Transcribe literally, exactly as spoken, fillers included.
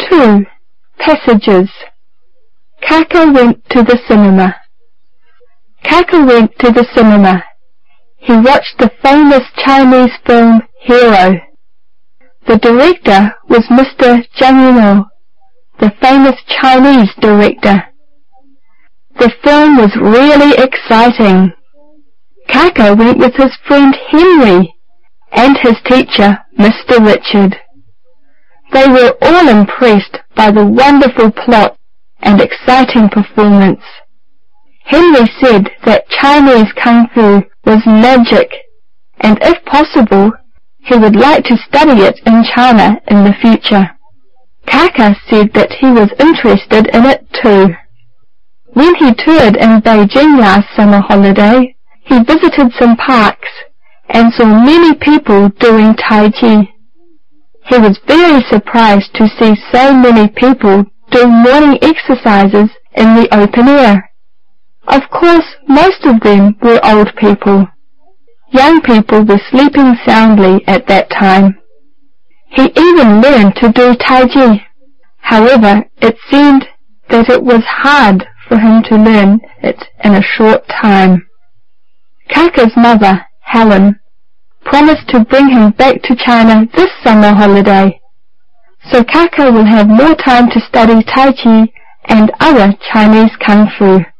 two. Passages. Kaka went to the cinema. Kaka went to the cinema. He watched the famous Chinese film Hero. The director was Mister Zhang Yimou, the famous Chinese director. The film was really exciting. Kaka went with his friend Henry and his teacher, Mister Richard. They were all impressed by the wonderful plot and exciting performance. Henry said that Chinese Kung Fu was magic, and if possible, he would like to study it in China in the future. Kaka said that he was interested in it too. When he toured in Beijing last summer holiday, he visited some parks and saw many people doing Tai Chi. He was very surprised to see so many people do morning exercises in the open air. Of course, most of them were old people. Young people were sleeping soundly at that time. He even learned to do Tai Chi. However, it seemed that it was hard for him to learn it in a short time. Kaka's mother, Helen, promised to bring him back to China this summer holiday, so Kaka will have more time to study Tai Chi and other Chinese Kung Fu.